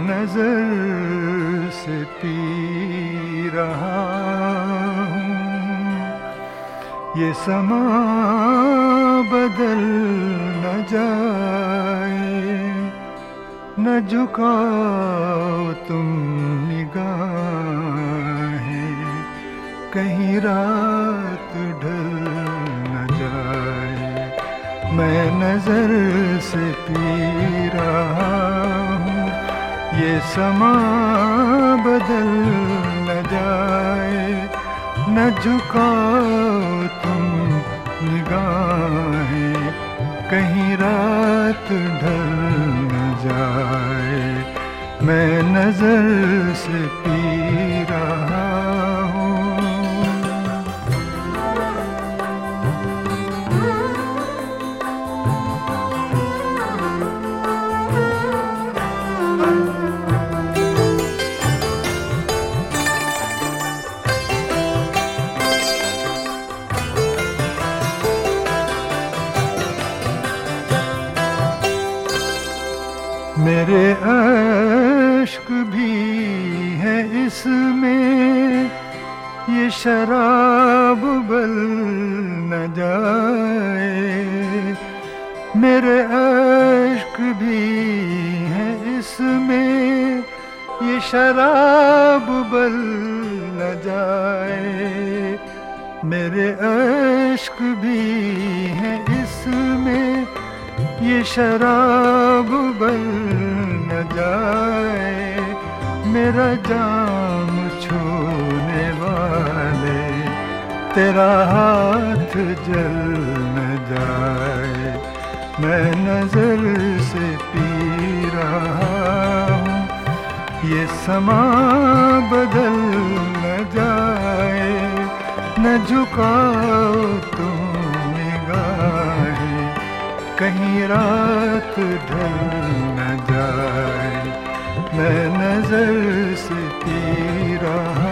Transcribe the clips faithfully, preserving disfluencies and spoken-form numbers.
नजर से पी रहा हूँ। ये समा बदल न जाए, न झुकाओ तुम निगाहें, कहीं रात ढल न जाए। मैं नजर से पी रहा हूँ, ये समा बदल न जाए, न झुकाओ तुम निगाहें, कहीं रात ढल न जाए। मैं नजर से पी रहा हूँ। मेरे अश्क भी है इसमें, ये शराब बल न जाए। मेरे अश्क भी है इसमें, ये शराब बल न जाए। मेरे अश्क भी है इसमें, ये शराब बल न जाए। मेरा जाम छूने वाले, तेरा हाथ जल न जाए। मैं नजर से पी रहा हूँ, ये समा बदल न जाए, न झुकाओ तुम निगाहें, कहीं रात ढल न जाए। मैं नजर से पी रहा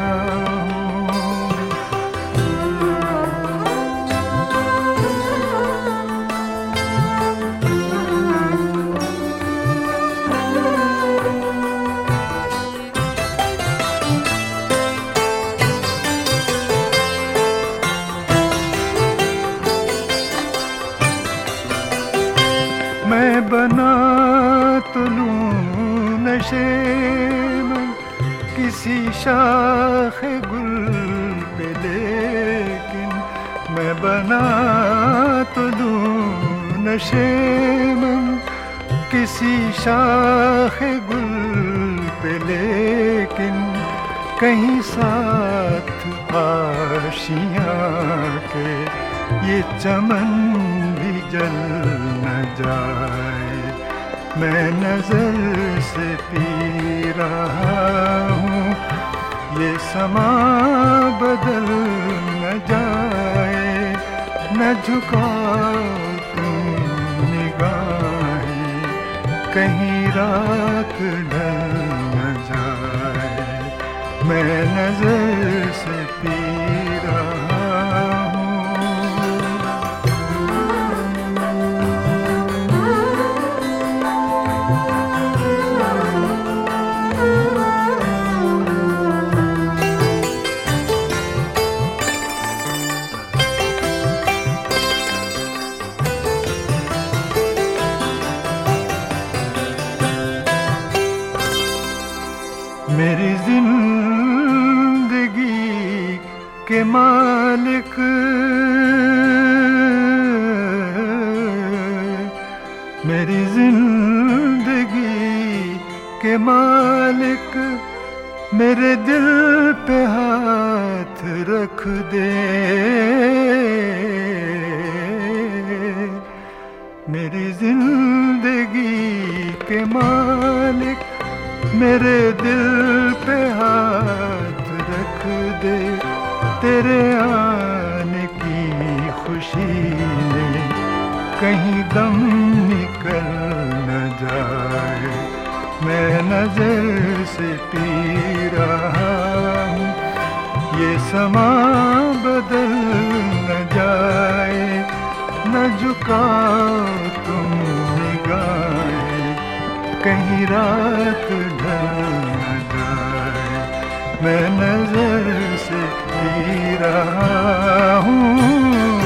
मैं बना तो लूं नशे में किसी शाख गुल पे, लेकिन मैं बना तो लूं नशे में किसी शाख गुल पे, लेकिन कहीं साथ आशियाँ के ये चमन भी जल न जाए। मैं नजर से पी रहा हूँ, ये समा बदल न जाए, न झुकाओ तुम निगाहें, कहीं रात ढल न जाए। मैं नजर से पी रहा हूँ। मेरी जिंदगी के मालिक, मेरी जिंदगी के मालिक, मेरे दिल पे हाथ रख दे। मेरी जिंदगी के मालिक, मेरे दिल पे हाथ रख दे। तेरे आने की खुशी में कहीं दम निकल न जाए। मैं नजर से पी रहा हूँ, ये समा बदल न जाए, न झुकाओ तुम निगाहें, कहीं रात ढल मैं नजर से पी रहा हूँ।